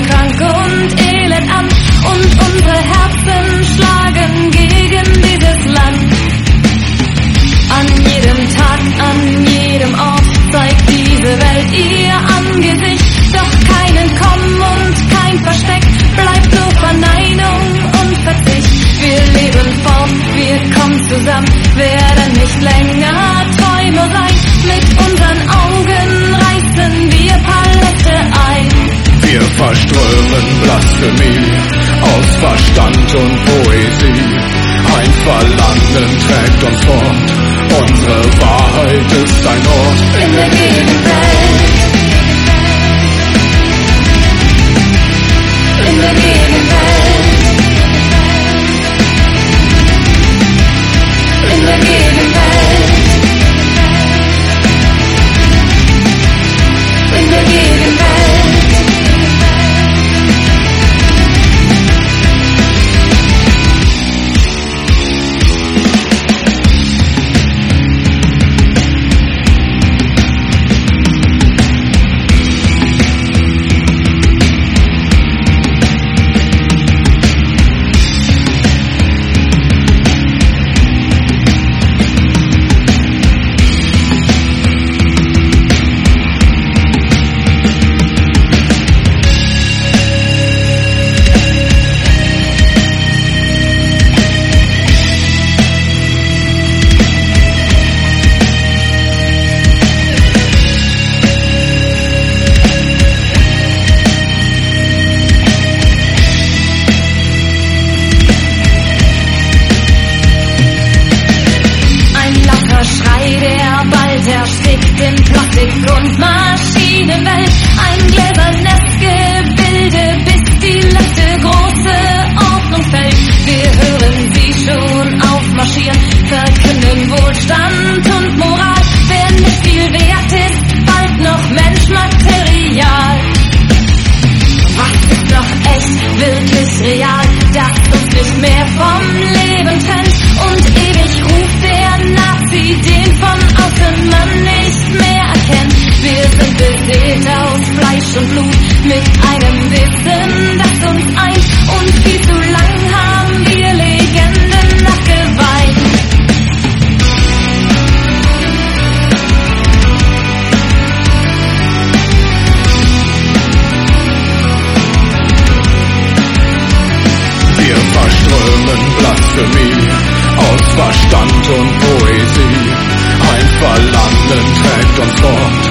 wieder krank und elend an und unsere Herzen schlagen gegen dieses Land. An jedem Tag, an jedem Ort zeigt diese Welt ihr Angesicht, doch keinen Kommen und kein Versteck, bleibt nur Verneinung und Verzicht. Wir leben fort, wir kommen zusammen, werden nicht länger Träume sein. Mit unseren Augen reißen wir Paläste ein. Wir verströmen Blasphemie aus Verstand und Poesie. Ein Verlangen trägt uns fort, unsere Wahrheit ist ein Ort in der Gegenwelt. In der Gegenwelt. In der Gegenwelt. In der Gegenwelt. Schrei, der bald erstickt in Plastik und Maschinenwelt. Ein gläsernes Gebilde, bis die letzte große Ordnung fällt. Wir hören sie schon aufmarschieren, verkünden Wohlstand und Moral. Wer nicht viel wert ist, bald noch Menschmaterial. Was ist noch echt, wirklich real, das uns nicht mehr vom Leben trennt? Und ewig ruft der Nazi, den von außen man nicht mehr erkennt. Wir sind beseelt aus Fleisch und Blut, mit einem Wissen, das uns eint. Und viel zu lang haben wir Legenden nachgeweint. Wir verströmen Blasphemie aus Verstand und Poesie. Ein Verlangen trägt uns fort,